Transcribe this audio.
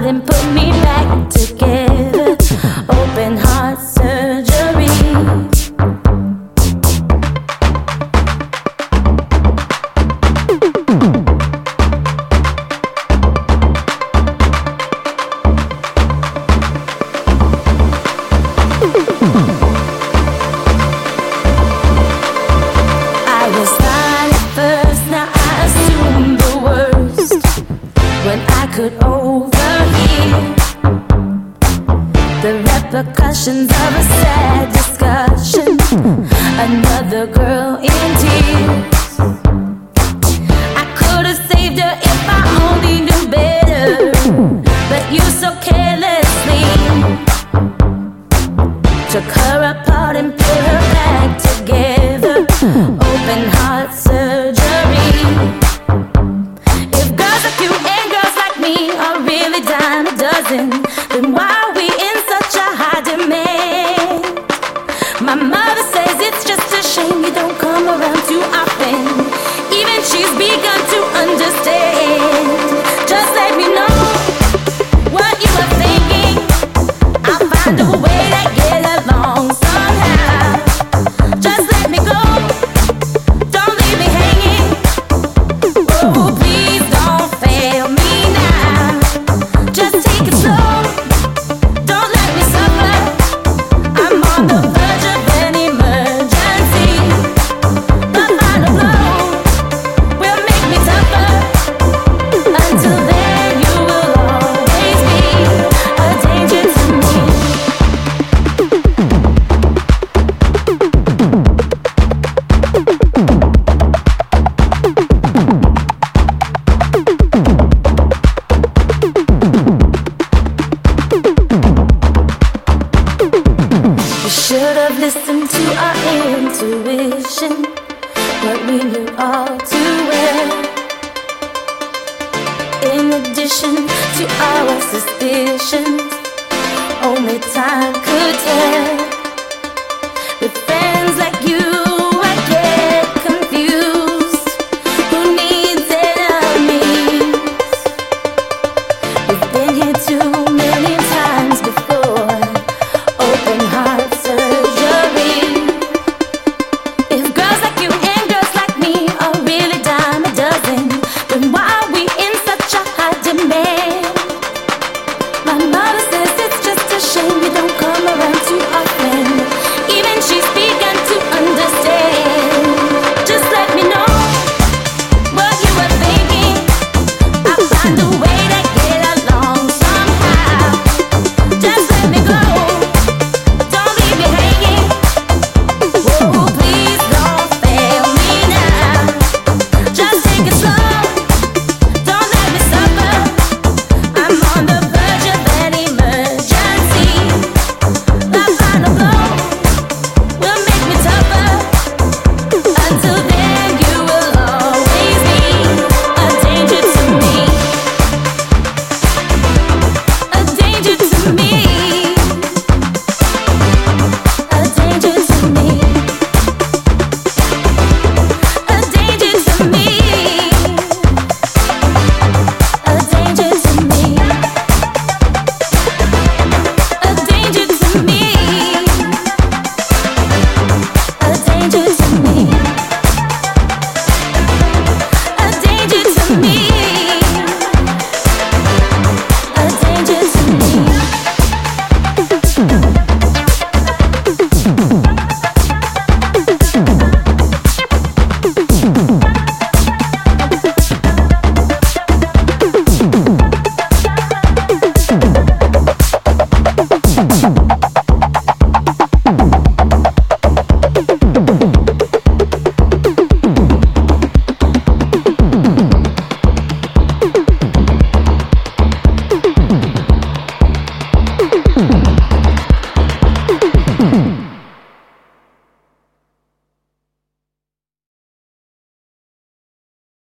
and put me back together. Open heart surgery. I was fine at first, now I assume the worst. When I could overhear the repercussions of a sad discussion, another girl in tears. I could have saved her if I only knew better, but you so carelessly took her apart and put her back together. Open heart surgery. If girls like you and girls like me are really dime a dozen, then why are we in such a high demand? My mother says it's just a shame you don't come around too often. Even she's begun to understand. Just let me know what you are thinking. I'll find a way to get along somehow. Just let me go. Don't leave me hanging. Oh, please don't fail me now. Just take it slow. Don't let me suffer. I'm on the verge of an emergency. The final blow will make me tougher. Until then, you will always be a danger to me. We should have listened to our intuition, but we knew all too well. In addition to our suspicions, only time could tell.